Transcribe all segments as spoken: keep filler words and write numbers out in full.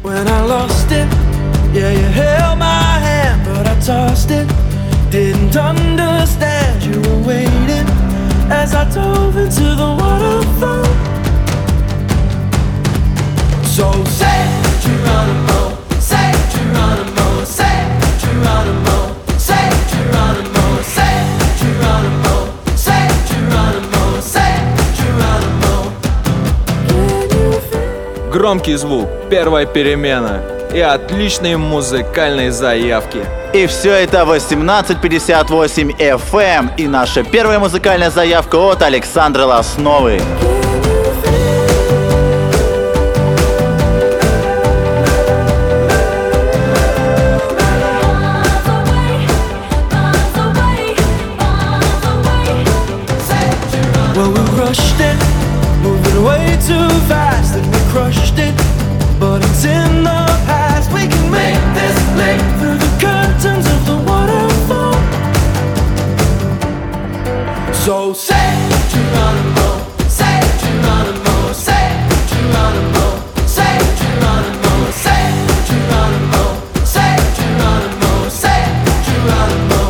when I lost it. Yeah, you held my hand, but I tossed it. Didn't understand you were waiting as I dove into the waterfall. So say Geronimo, say Geronimo, say Geronimo, say Geronimo, say Geronimo, say Geronimo, say Geronimo. Громкий звук, первая перемена и отличные музыкальные заявки. И все это восемнадцать пятьдесят восемь эф эм и наша первая музыкальная заявка от Александра Лосновой. Well, we rushed it, moving way too fast, and we crushed it. But it's in the past. We can make this leap through the curtains of the waterfall. So say Geronimo, say Geronimo, say Geronimo, say Geronimo, say Geronimo, say Geronimo, say Geronimo.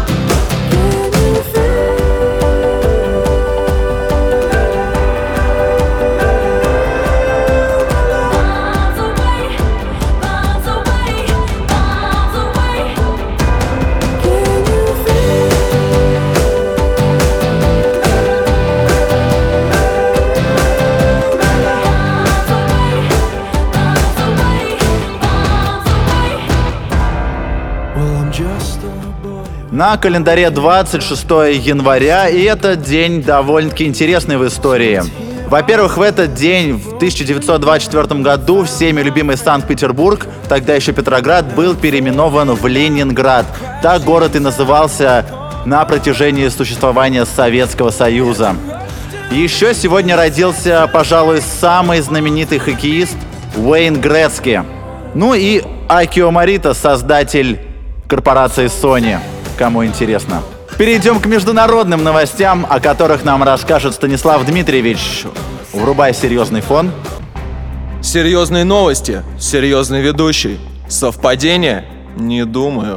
На календаре двадцать шестое января, и этот день довольно-таки интересный в истории. Во-первых, в этот день, в тысяча девятьсот двадцать четвёртом году, всеми любимый Санкт-Петербург, тогда еще Петроград, был переименован в Ленинград. Так город и назывался на протяжении существования Советского Союза. Еще сегодня родился, пожалуй, самый знаменитый хоккеист Уэйн Грецки. Ну и Акио Морита, создатель корпорации Sony. Кому интересно. Перейдем к международным новостям, о которых нам расскажет Станислав Дмитриевич. Врубай серьезный фон. Серьезные новости, серьезный ведущий. Совпадение? Не думаю.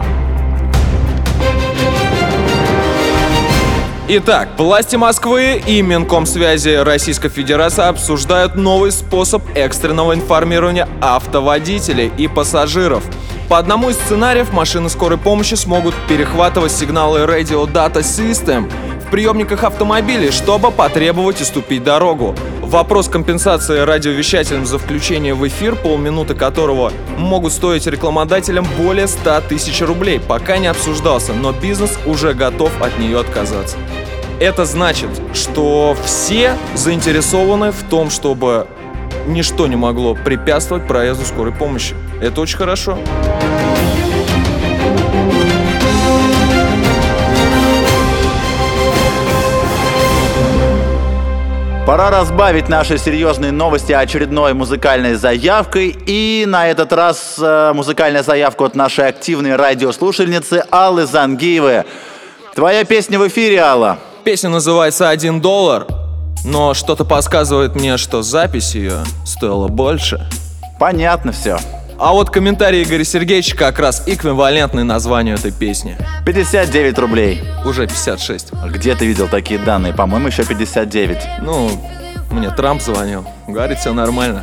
Итак, власти Москвы и Минкомсвязи Российской Федерации обсуждают новый способ экстренного информирования автоводителей и пассажиров. По одному из сценариев машины скорой помощи смогут перехватывать сигналы Radio Data System в приемниках автомобилей, чтобы потребовать уступить дорогу. Вопрос компенсации радиовещателям за включение в эфир, полминуты которого могут стоить рекламодателям более ста тысяч рублей, пока не обсуждался, но бизнес уже готов от нее отказаться. Это значит, что все заинтересованы в том, чтобы ничто не могло препятствовать проезду скорой помощи. Это очень хорошо. Пора разбавить наши серьезные новости очередной музыкальной заявкой. И на этот раз э, музыкальная заявка от нашей активной радиослушательницы Аллы Зангиевой. Твоя песня в эфире, Алла. Песня называется «Один доллар», но что-то подсказывает мне, что запись ее стоила больше. Понятно все. А вот комментарий Игоря Сергеевича как раз эквивалентный названию этой песни. пятьдесят девять рублей. Уже пятьдесят шесть. Где ты видел такие данные? По-моему, еще пятьдесят девять. Ну, мне Трамп звонил. Говорит, все нормально.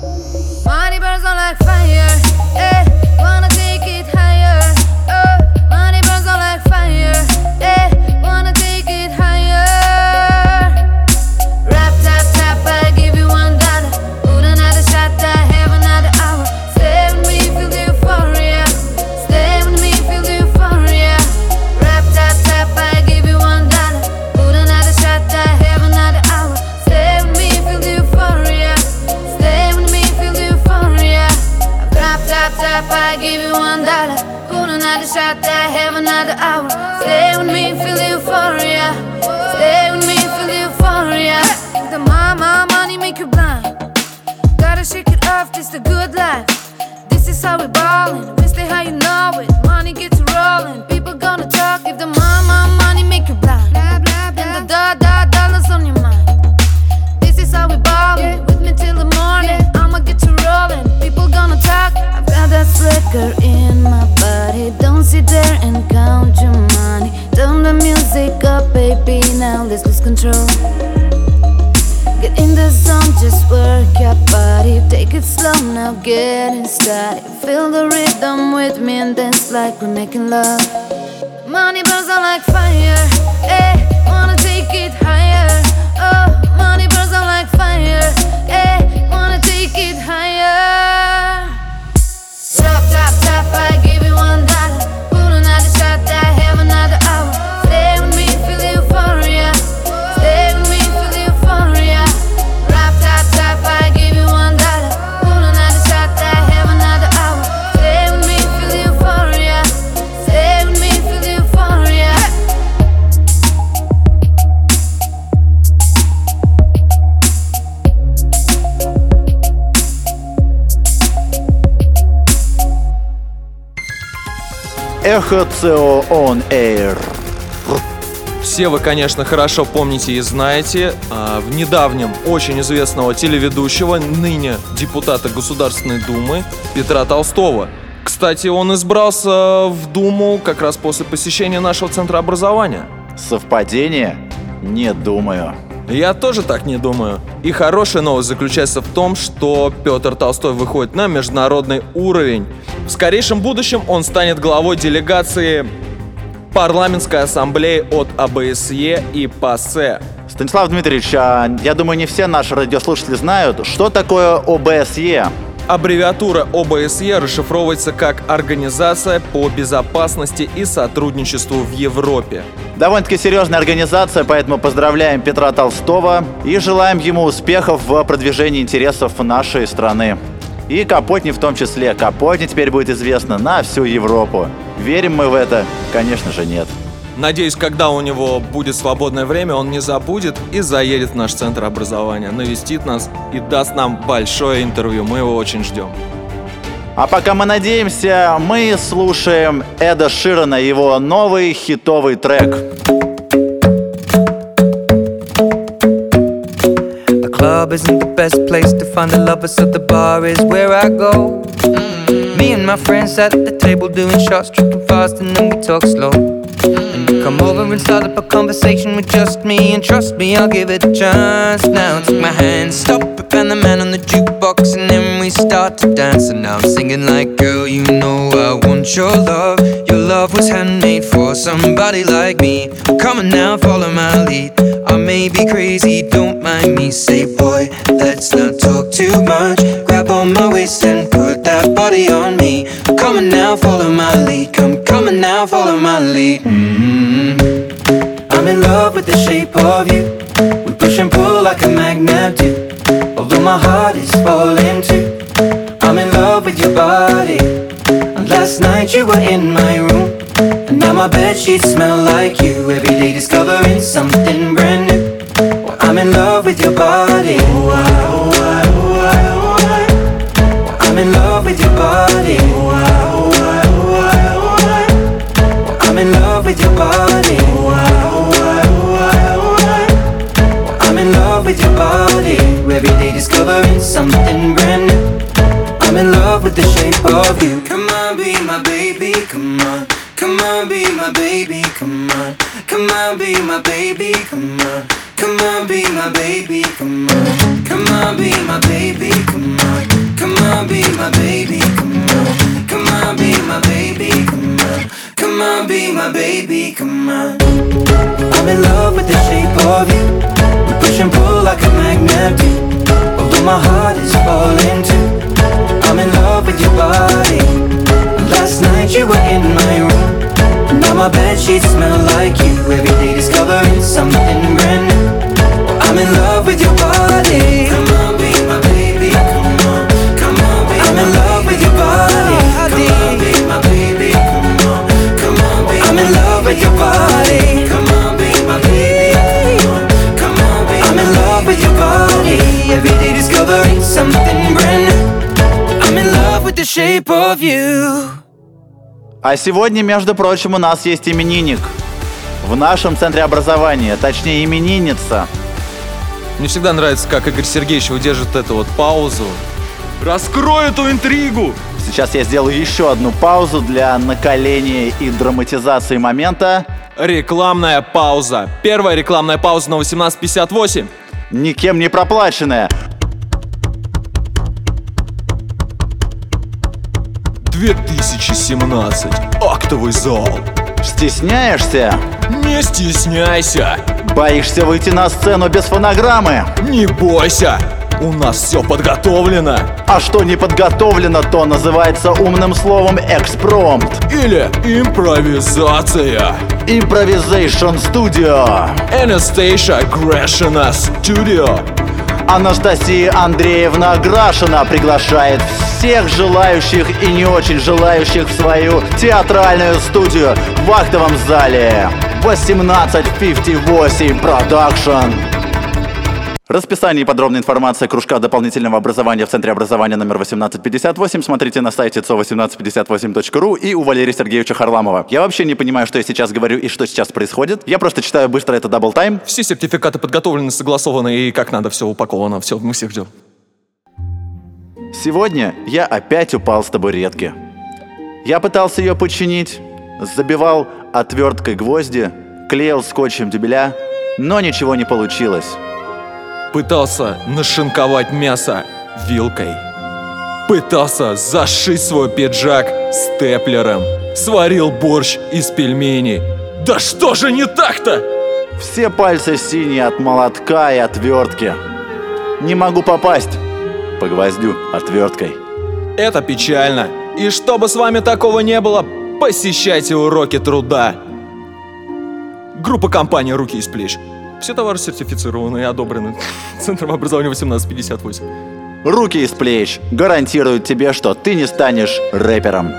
I give you one dollar, put another shot that have another hour. Stay with me, feel the euphoria. Stay with me, feel the euphoria. The mama money make you blind. Gotta shake it off, this the good life. This is how we ballin', we stay how you know it. Money gets rollin', people gonna talk if the mama money make you blind. And the da da dollars on your mind. This is how we ballin', with me till the morning. I'ma get you rollin', people gonna talk. liquor in my body. Don't sit there and count your money. Turn the music up, baby, now let's lose control. Get in the zone, just work your body. Take it slow, now getting started. Feel the rhythm with me and dance like we're making love. Money burns on like fire, eh, wanna take it higher. Oh, money burns on like fire, eh, wanna take it higher. Drop, drop, drop, I give you one dollar. Put another shot, I have another hour. Stay with me, feel the euphoria. Stay with me, feel the euphoria. Drop, drop, drop, I give you one dollar. Put another shot, I have another hour. Stay with me, feel the euphoria. Stay with me, feel the euphoria. Эхо ЦО On Air. Все вы, конечно, хорошо помните и знаете а, в недавнем очень известного телеведущего, ныне депутата Государственной Думы Петра Толстого. Кстати, он избрался в Думу как раз после посещения нашего центра образования. Совпадение? Не думаю. Я тоже так не думаю. И хорошая новость заключается в том, что Петр Толстой выходит на международный уровень. В скорейшем будущем он станет главой делегации Парламентской ассамблеи от ОБСЕ и ПАСЕ. Станислав Дмитриевич, а, я думаю, не все наши радиослушатели знают, что такое ОБСЕ. Аббревиатура ОБСЕ расшифровывается как «Организация по безопасности и сотрудничеству в Европе». Довольно-таки серьезная организация, поэтому поздравляем Петра Толстого и желаем ему успехов в продвижении интересов нашей страны. И Капотни в том числе. Капотни теперь будет известна на всю Европу. Верим мы в это? Конечно же, нет. Надеюсь, когда у него будет свободное время, он не забудет и заедет в наш центр образования, навестит нас и даст нам большое интервью. Мы его очень ждем. А пока мы надеемся, мы слушаем Эда Ширана, его новый хитовый трек. The club isn't the best place to find the lovers, so the bar is where I go. Mm-hmm. Me and my friends sat at the table doing shots, tripping fast, and then we talk slow. And you come over and start up a conversation with just me, and trust me, I'll give it a chance. Now take my hand, stop it, and the man on the jukebox, and then we start to dance. And now I'm singing like, girl, you know I want your love. Your love was handmade for somebody like me. Come on now, follow my lead. I may be crazy, don't mind me. Say, boy, let's not talk too much. Grab on my waist and put that body on me. Come on now, follow my lead. Come, come on now, follow my lead. Mm-hmm. I'm in love with the shape of you. We push and pull like a magnet do. Although my heart is falling too. I'm in love with your body. And last night you were in my room. And now my bedsheets smell like you. Every day discovering something brand new. Well, I'm in love with your body. Oh, I, oh, I, oh, I, oh, I. Well, I'm in love with your body. Oh, I, oh, I, oh, I, oh, I. Well, I'm in love with your body. Oh, I, oh, I, oh, I, oh, I. Well, I'm in love with your body. Every day discovering something brand new. I'm in love with the shape of you. Come on, be my baby, come on. Come on, be my baby, come on. Come on, be my baby, come on. Come on, be my baby, come on. Come on, be my baby, come on. Come on, be my baby, come on. Come on, be my baby, come on. Come on, be my baby, come on. I'm in love with the shape of you. We push and pull like a magnet do. Although my heart is falling too. I'm in love with your body. Last night you were in my room. Now my bedsheets smell like you. Every day discovering something brand new. Well, I'm in love with your body. Come on, be my baby. Come on, come on, be I'm in love with your body. Come on, be my baby. Come on, come on, be I'm in love with your body. Come on, be my baby. Come on, come on, be I'm in love with your body. Every day discovering something brand new. I'm in love with the shape of you. А сегодня, между прочим, у нас есть именинник в нашем центре образования, точнее именинница. Мне всегда нравится, как Игорь Сергеевич выдержит эту вот паузу. Раскрой эту интригу! Сейчас я сделаю еще одну паузу для накаления и драматизации момента. Рекламная пауза. Первая рекламная пауза на восемнадцать пятьдесят восемь. Никем не проплаченная. две тысячи семнадцать. Актовый зал. Стесняешься? Не стесняйся. Боишься выйти на сцену без фонограммы? Не бойся. У нас все подготовлено. А что не подготовлено, то называется умным словом экспромт. Или импровизация. Improvisation Studio. Anastasia Grashina Studio. Анастасия Андреевна Грашина приглашает всех желающих и не очень желающих в свою театральную студию в актовом зале восемнадцать пятьдесят восемь Production. Расписание и подробная информация кружка дополнительного образования в Центре образования номер восемнадцать пятьдесят восемь смотрите на сайте цо восемнадцать пятьдесят восемь точка ру и у Валерия Сергеевича Харламова. Я вообще не понимаю, что я сейчас говорю и что сейчас происходит. Я просто читаю быстро это дабл тайм. Все сертификаты подготовлены, согласованы и как надо все упаковано. Все, мы всех ждем. Сегодня я опять упал с табуретки. Я пытался ее починить, забивал отверткой гвозди, клеил скотчем дюбеля, но ничего не получилось. Пытался нашинковать мясо вилкой. Пытался зашить свой пиджак степлером. Сварил борщ из пельменей. Да что же не так-то? Все пальцы синие от молотка и отвертки. Не могу попасть по гвоздю отверткой. Это печально. И чтобы с вами такого не было, посещайте уроки труда. Группа компании «Руки из плеч». Все товары сертифицированы и одобрены Центром образования восемнадцать пятьдесят восемь. Руки из плеч гарантируют тебе, что ты не станешь рэпером.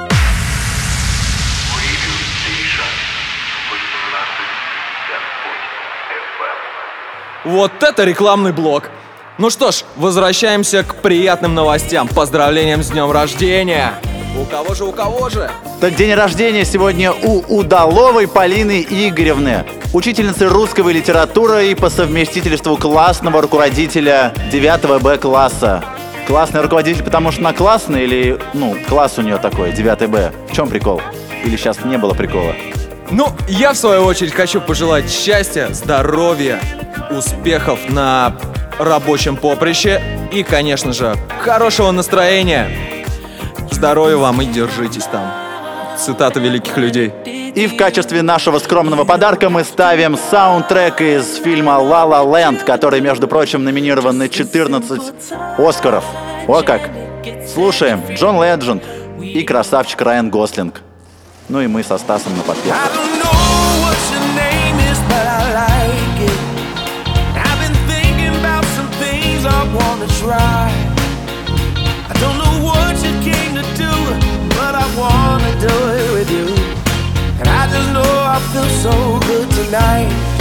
Вот это рекламный блок. Ну что ж, возвращаемся к приятным новостям. Поздравлениям с днем рождения. У кого же, у кого же? Так день рождения сегодня у Удаловой Полины Игоревны, учительницы русского литературы и по совместительству классного руководителя девятого Б класса. Классный руководитель, потому что она классная или, ну, класс у нее такой, девятый Б. В чем прикол? Или сейчас не было прикола? Ну, я в свою очередь хочу пожелать счастья, здоровья, успехов на рабочем поприще и, конечно же, хорошего настроения. Здоровья вам и держитесь там. Цитата великих людей. И в качестве нашего скромного подарка мы ставим саундтрек из фильма «Ла Ла Ленд», который, между прочим, номинирован на четырнадцать Оскаров. О как! Слушаем Джон Ледженд и красавчик Райан Гослинг. Ну и мы со Стасом на подпевку. Wanna do it with you, and I just know I feel so good tonight.